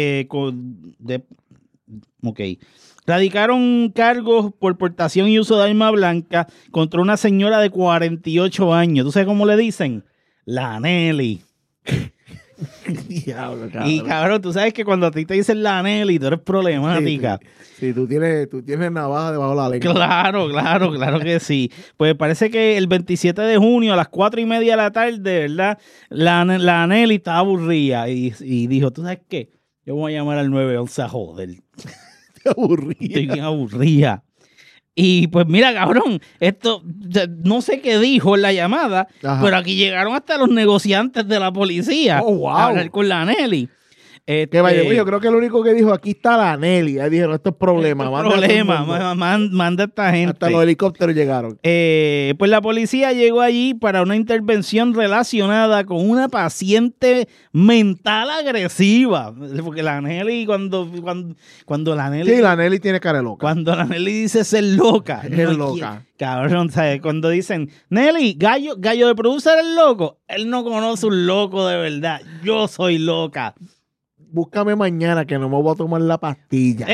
Ok. Radicaron cargos por portación y uso de arma blanca contra una señora de 48 años. ¿Tú sabes cómo le dicen? La Nelly. Diablo, cabrón. Y cabrón, tú sabes que cuando a ti te dicen la Nelly, tú eres problemática. Sí, tú tienes navaja debajo de la lengua. Claro que sí. Pues parece que el 27 de junio a las 4:30 de la tarde, ¿verdad? La Nelly estaba aburrida y dijo, ¿tú sabes qué? Yo voy a llamar al 911 a joder. Estoy bien aburrida. Y pues mira, cabrón, esto no sé qué dijo en la llamada, pero aquí llegaron hasta los negociantes de la policía a hablar con la Nelly. Que vaya, yo creo que lo único que dijo, aquí está la Nelly. Ahí dijeron, esto es problema. Manda a esta gente. Hasta los helicópteros llegaron. Pues la policía llegó allí para una intervención relacionada con una paciente mental agresiva. Porque la Nelly, cuando la Nelly... Sí, la Nelly tiene cara de loca. Cuando la Nelly dice ser loca. Es loca. Cabrón, ¿sabes? Cuando dicen, Nelly, gallo de producer es loco. Él no conoce un loco de verdad. Yo soy loca. Búscame mañana que no me voy a tomar la pastilla.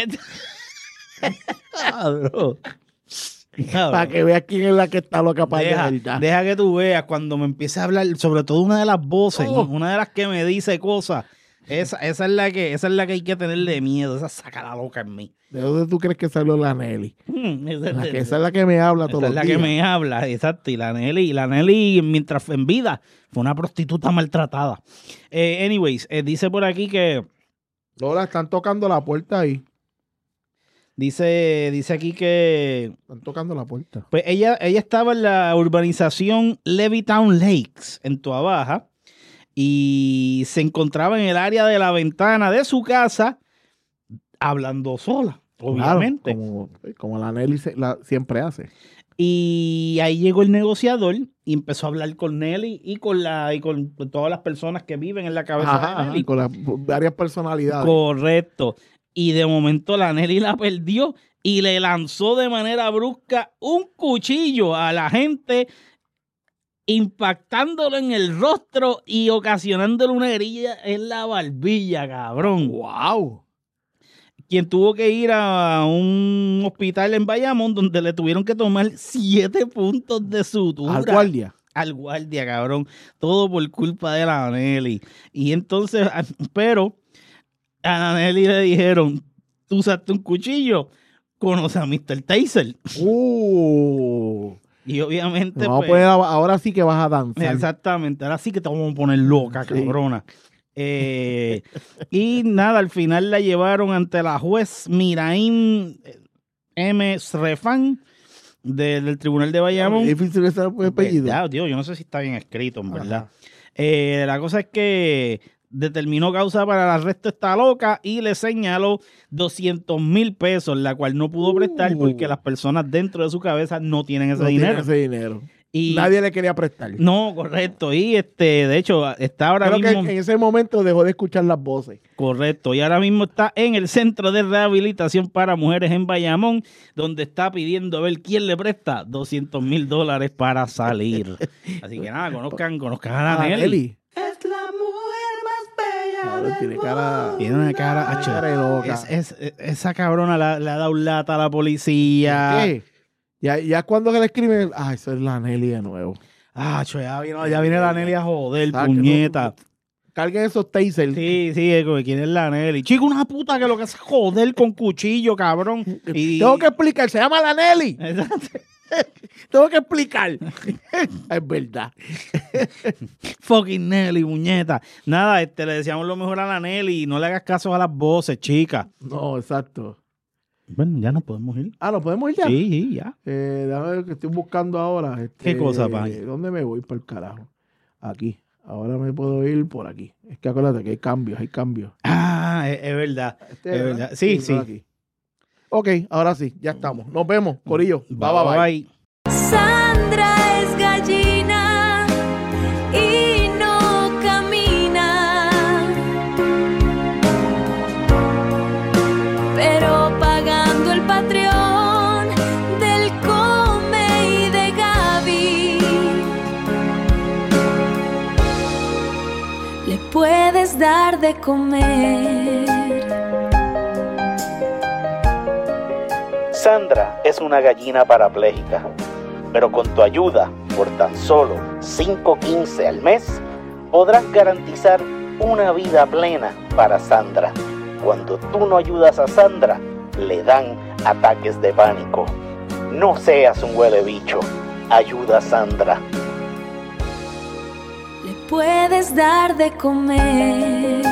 Cabrón. Para que veas quién es la que está loca para allá. Deja que tú veas cuando me empiece a hablar, sobre todo una de las voces, una de las que me dice cosas. Esa es la que hay que tenerle miedo. Esa saca la loca en mí. ¿De dónde tú crees que salió la Nelly? Esa es la que me habla todos los días. Esa es la que me habla, exacto. Y la Nelly, mientras en vida, fue una prostituta maltratada. Anyways, dice por aquí que... Lola, están tocando la puerta ahí. Dice aquí que... Están tocando la puerta. Pues ella estaba en la urbanización Levittown Lakes, en Tuabaja, y se encontraba en el área de la ventana de su casa hablando sola, obviamente. Claro, como la Nelly siempre hace. Y ahí llegó el negociador y empezó a hablar con Nelly y con todas las personas que viven en la cabeza de Nelly. Con las varias personalidades. Correcto. Y de momento la Nelly la perdió y le lanzó de manera brusca un cuchillo a la gente, impactándolo en el rostro y ocasionándole una herida en la barbilla, cabrón. ¡Wow! Quien tuvo que ir a un hospital en Bayamón donde le tuvieron que tomar 7 puntos de sutura. Al guardia, cabrón. Todo por culpa de la Nelly. Y entonces, pero a la Nelly le dijeron, tú usaste un cuchillo, conoce a Mr. Taser. Y obviamente... ahora sí que vas a danzar. Exactamente, ahora sí que te vamos a poner loca, cabrona. Y nada, al final la llevaron ante la juez Miraim M. Srefan del Tribunal de Bayamón. Es difícil que sea el apellido. Ya, Dios, yo no sé si está bien escrito, en verdad. La cosa es que determinó causa para el arresto de esta loca y le señaló 200,000 pesos, la cual no pudo prestar porque las personas dentro de su cabeza no tienen ese dinero. Y nadie le quería prestar. No, correcto. Y de hecho, está ahora mismo. Creo que en ese momento dejó de escuchar las voces. Correcto. Y ahora mismo está en el Centro de Rehabilitación para Mujeres en Bayamón, donde está pidiendo a ver quién le presta $200,000 para salir. Así que nada, conozcan a la Nelly. Es la mujer más bella del Tiene mundo. una cara loca. Esa cabrona le ha dado lata a la policía. ¿Qué? Ya cuando le escriben, eso es la Nelly de nuevo. Ya viene la Nelly a joder, Exacto, puñeta. Carguen esos tasers. Sí, ¿quién es la Nelly? Chico, una puta que lo que hace es joder con cuchillo, cabrón. Tengo que explicar, se llama la Nelly. Exacto. Tengo que explicar. Es verdad. Fucking Nelly, muñeta. Nada, le deseamos lo mejor a la Nelly y no le hagas caso a las voces, chica. No, exacto. Bueno, ya nos podemos ir. ¿Nos podemos ir ya? Sí, ya. Déjame ver que estoy buscando ahora. ¿Qué cosa, pa? ¿Dónde me voy para el carajo? Aquí. Ahora me puedo ir por aquí. Es que acuérdate que hay cambios. Es verdad. Es verdad. Sí. Aquí. Ok, ahora sí, ya estamos. Nos vemos, corillo. Bye. Sandra es gallina y no camina, pero pagando el Patreon del Come y de Gaby, le puedes dar de comer. Sandra es una gallina parapléjica, pero con tu ayuda, por tan solo $5.15 al mes, podrás garantizar una vida plena para Sandra. Cuando tú no ayudas a Sandra, le dan ataques de pánico. No seas un huele bicho, ayuda a Sandra. Le puedes dar de comer.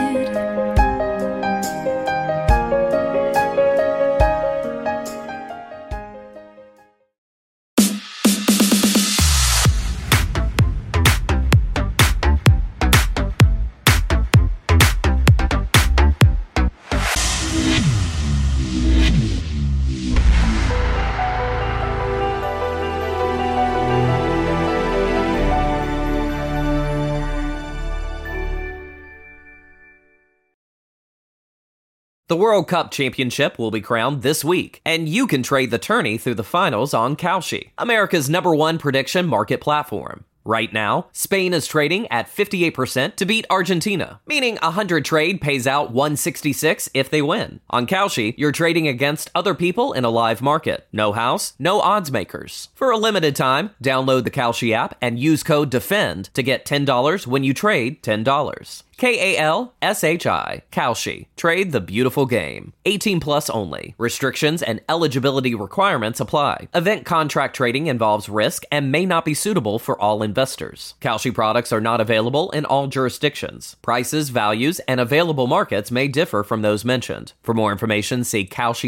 The World Cup Championship will be crowned this week, and you can trade the tourney through the finals on Kalshi, America's #1 prediction market platform. Right now, Spain is trading at 58% to beat Argentina, meaning 100 trade pays out 166 if they win. On Kalshi, you're trading against other people in a live market. No house, no odds makers. For a limited time, download the Kalshi app and use code DEFEND to get $10 when you trade $10. Kalshi, Kalshi. Trade the beautiful game. 18 plus only. Restrictions and eligibility requirements apply. Event contract trading involves risk and may not be suitable for all investors. Kalshi products are not available in all jurisdictions. Prices, values, and available markets may differ from those mentioned. For more information, see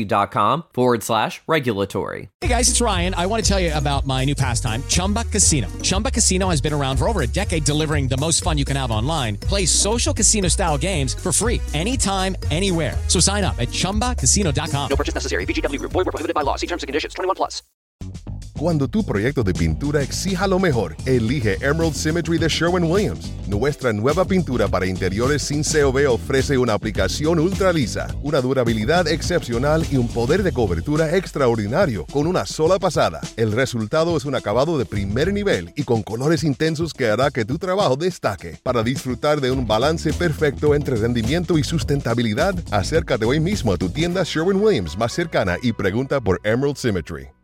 kalshi.com/regulatory. Hey guys, it's Ryan. I want to tell you about my new pastime, Chumba Casino. Chumba Casino has been around for over a decade, delivering the most fun you can have online. Play social casino-style games for free anytime, anywhere. So sign up at ChumbaCasino.com. No purchase necessary. VGW Group. Void where prohibited by law. See terms and conditions. 21 plus. Cuando tu proyecto de pintura exija lo mejor, elige Emerald Symmetry de Sherwin-Williams. Nuestra nueva pintura para interiores sin COV ofrece una aplicación ultra lisa, una durabilidad excepcional y un poder de cobertura extraordinario con una sola pasada. El resultado es un acabado de primer nivel y con colores intensos que hará que tu trabajo destaque. Para disfrutar de un balance perfecto entre rendimiento y sustentabilidad, acércate hoy mismo a tu tienda Sherwin-Williams más cercana y pregunta por Emerald Symmetry.